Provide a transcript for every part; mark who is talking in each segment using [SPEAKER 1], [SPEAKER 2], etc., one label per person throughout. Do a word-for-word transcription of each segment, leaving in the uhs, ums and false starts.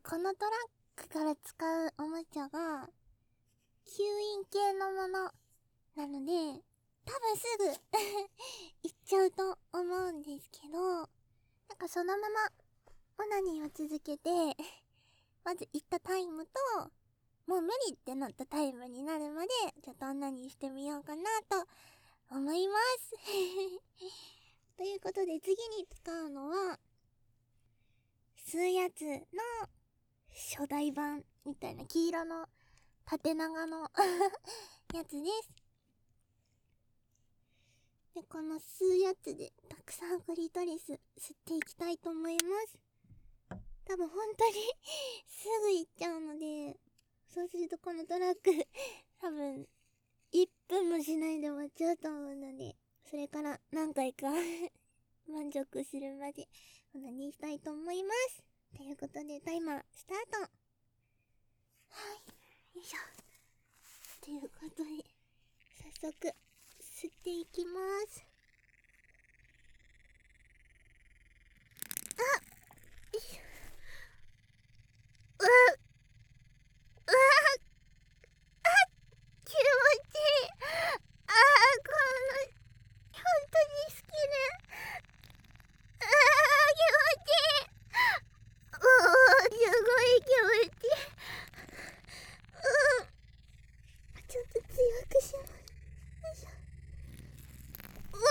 [SPEAKER 1] このトラックから使うおもちゃが吸引系のものなので、多分すぐ行っちゃうと思うんですけど、なんかそのままオナニーを続けてまず行ったタイムと、もう無理ってなったタイムになるまでちょっとオナニーしてみようかなと思いますということで、次に使うのは吸うやつの初代版みたいな黄色の縦長のやつです。で、この吸うやつでたくさんクリトリス吸っていきたいと思います。多分本当にすぐ行っちゃうので、そうするとこのトラック多分いっぷんもしないで終わっちゃうと思うので、それから何回か満足するまでオナニーしたいと思います。ということでタイマースタート。はい、よいしょ。ということで早速吸っていきます。あっ、よいしょ。うわっ、うわっ、あっ、気持ちいい。あー、この本当に好きね。あー、気持ちいい。おー、すごい気持ちいい。うん、ちょっと強くします。よいしょ。うわ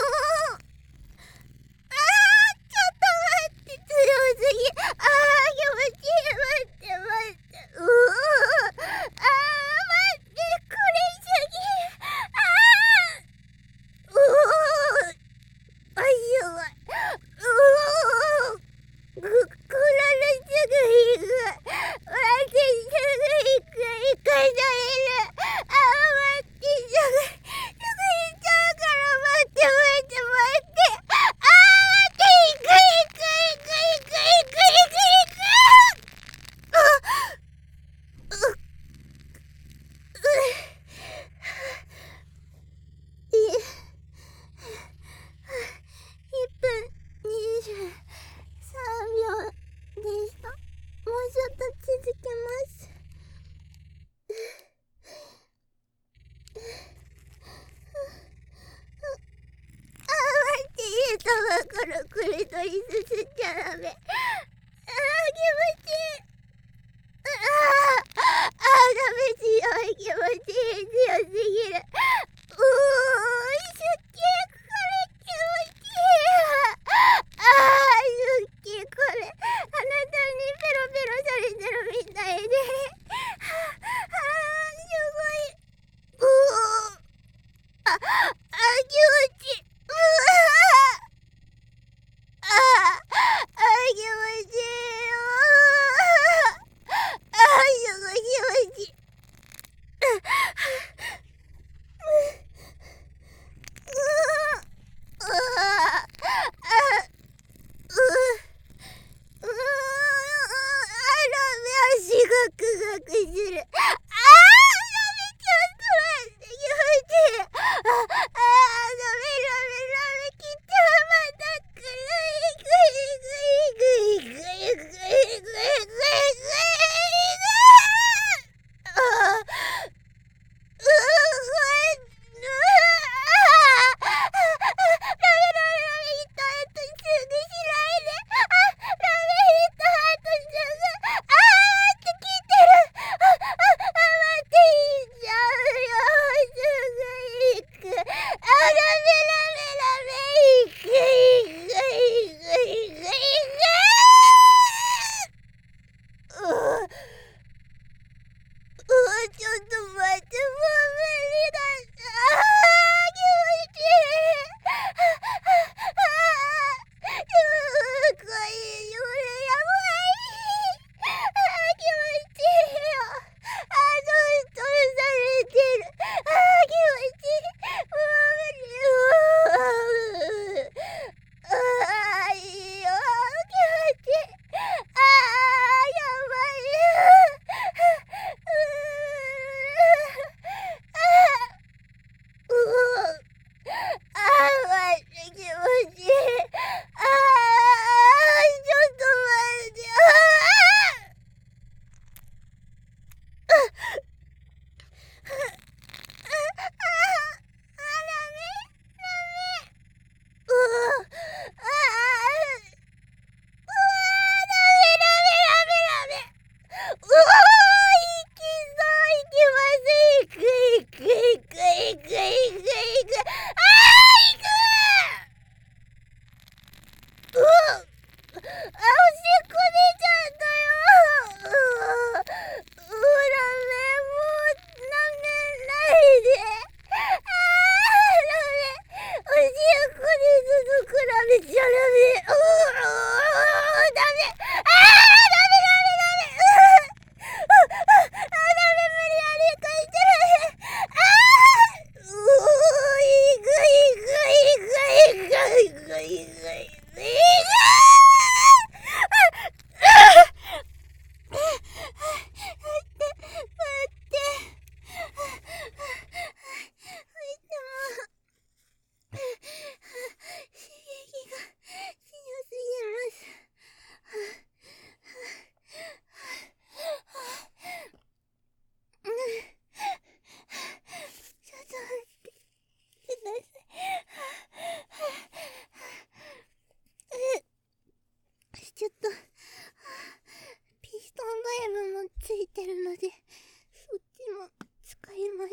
[SPEAKER 1] ちょっと、ピストンバイブもついてるので、そっちも使います。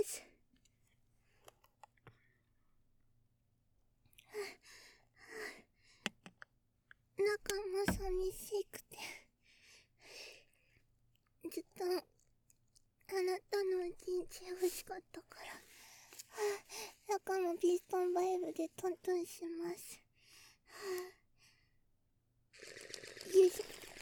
[SPEAKER 1] 中も寂しくて、ずっとあなたの一日欲しかったから、中もピストンバイブでトントンします。よいしょ。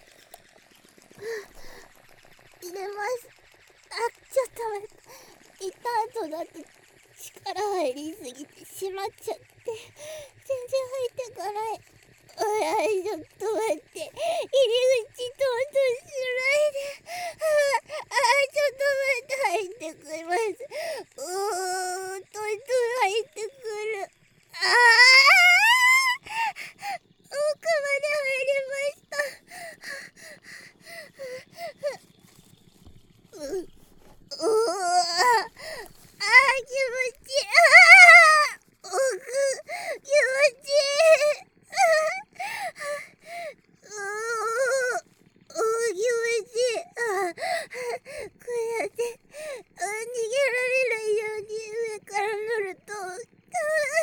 [SPEAKER 1] 入れます。あ、ちょっと待って。いった後だって力入りすぎてしまっちゃって、全然入ってかない。おい、ちょっと待って。入り口トントンしないで。ああ、ちょっと待って。入ってくれます。うーん、トントン入ってくる。ああ、奥まで入れました。う、うーああ、気持ちいい。ああ、奥、気持ちいい。うー、おー、気持ちいい。あ、こうやって、逃げられないように上から乗ると、気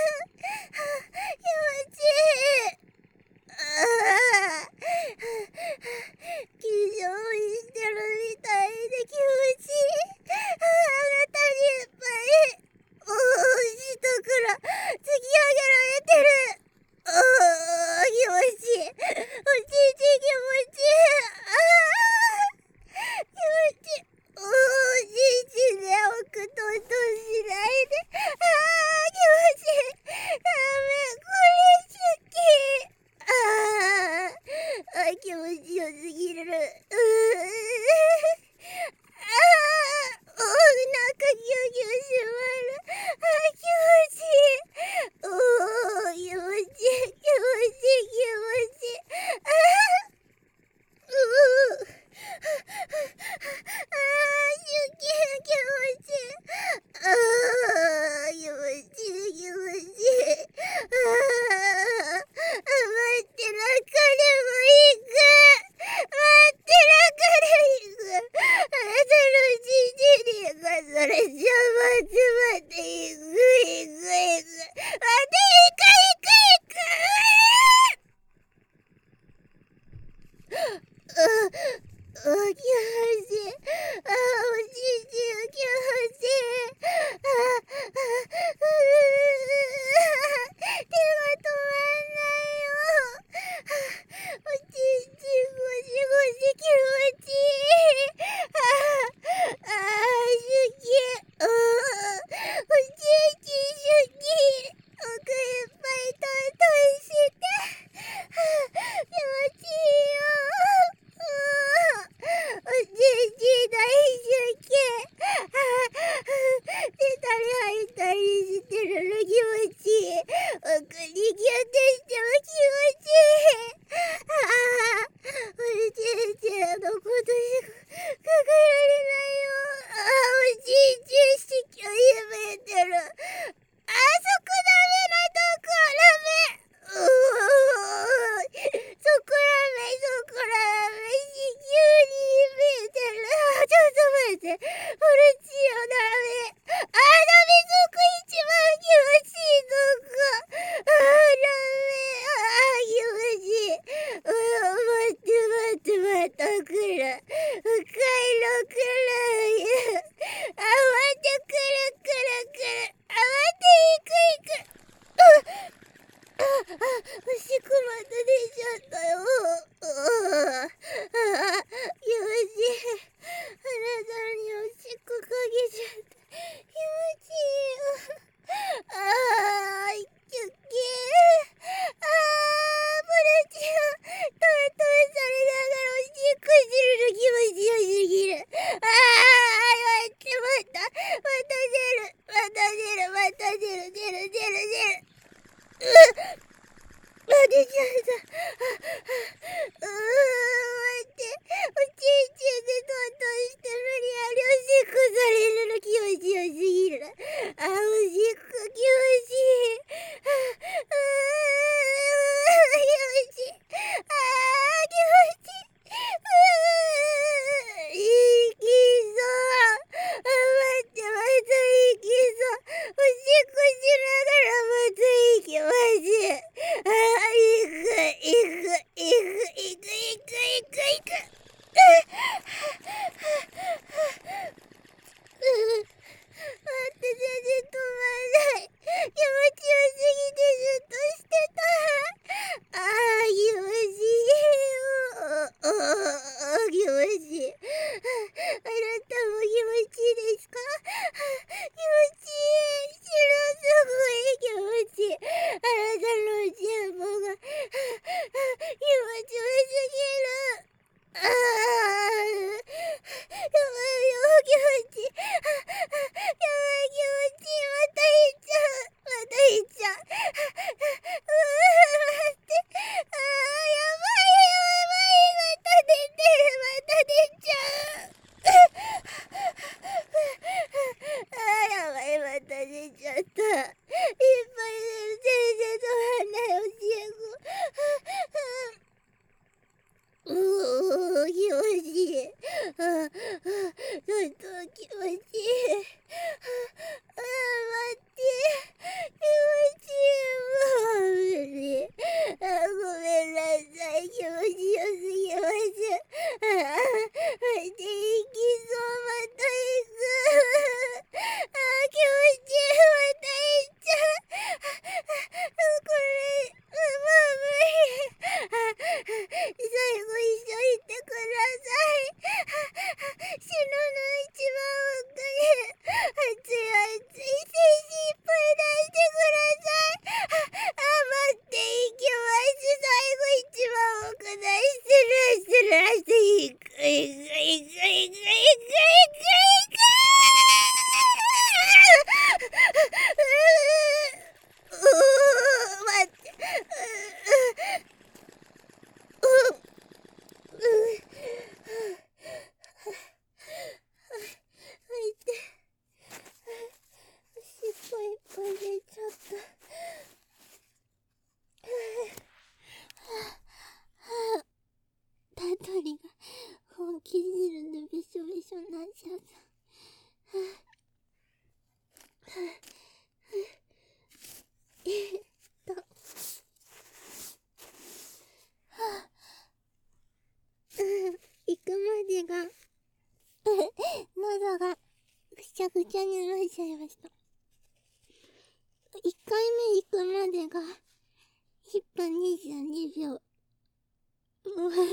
[SPEAKER 1] 持ちいい。ああ、急上してるみたいで気持ちいい。あなたにいっぱい、おー、下から突き上げられてる。おー、気持ちいい。おちいち気持ちいい。ああ、気持ちいい。おー、じいじで奥トントンしないで。ああ、気持ちいい。ダメ、これ好き。ああ、あ、気持ちよすぎる。うー、ああ、おー、なんかギュギュしまる。あー、気持ちいい。おー、気持ちいい、気持ちいい、気持ちいい。ああ、うー、ああ、すっげえ気持ちいい。ああ、気持ちいい、気持ちいい。ああ、待って、中でも行く。待って、中で行く。あなたのじじに行く。それじゃ、待って、待って、行く、行く、行く。待って、行く、行く、行く。ああ、あ、気持ちいい。あ、おじいちゃん気持ちいい。あ、あ、うー、手が止まんないよ。あ、おじいちゃんゴシゴシ気持ちいい。あ、あ、好き。うん、おじいちゃん好き。奥いっぱいトントンして。気持ちいいよ。おじいち大好き。で、誰入ったりしてるの気持ちいい。奥にギュッてしても気持ちいい。ああ、おじいちのことしか考えられないよ。ああ、おじいちしきを夢てる。あそこダメなとこダメ。うー、そこらめ、そこらめ、地球に見えてる。あ、ちょっと待って。ポルチオダメ。あ、ダメ、そこ一番気持ちいいとこ。あ、ダメ。あ、気持ちいい。うー、待って待って待って、来る。深いの来る。あ、待って、来る来る来る。あ、待って、行く行く。あ、あ、おしっこまた出ちゃったよ。ああ、気持ちいい。あなたにおしっこかけちゃった。気持ちいいよ。ああ、キュッキー。ああ、ポルチオ、トントンされながらおしっこしてるくいく。待って、全然止まらない。気持ちよすぎてずっとしてた。ああ、気持ちいい。おおお、気持ちいい。あなたも気持ちいいですか？気持ちいい。白すごい気持ちいい。あなたのチンポが気持ちよすぎる。ああ、やばいよ、気持ちいい。やばい、気持ちいい。また行っちゃう。また行っちゃう。うー、待って。ああ、やばい、やばい。また出てる。また出ちゃう。ああ、やばい、また出ちゃった。いっぱい出る。全然止まんないよ、チンコ。うー、気持ちいい。ああ、ああ、ちょっと気持ちいい。ああ、待って。気持ちいい。もう無理。ああ、ごめんなさい。気持ちよすぎます。ああ、待って、行きそう。また行く。ああ、気持ちいい。また行っちゃう。これ、もう無理。最後一緒行ってください。死ぬの一番奥に。熱い熱い精神いっぱい出してください。あ、待って、行きます。最後一番奥だ。失礼失礼して、行く行く行く行く行く行く行く。うー、待って。うー、うー、入って。尻尾いっぱい出ちゃった。たとりが本気汁でべしょべしょになっちゃった。えっと。うん、行くまでが喉がぐちゃぐちゃになっちゃいました。いっかいめ行くまでがいっぷんにじゅうにびょう。もう早っ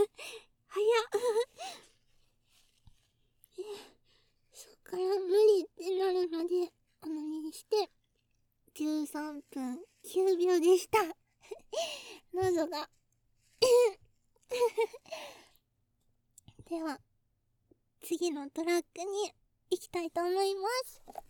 [SPEAKER 1] そっから無理ってなるまでお飲みにしてじゅうさんぷんきゅうびょうでした喉がでは次のトラックに行きたいと思います。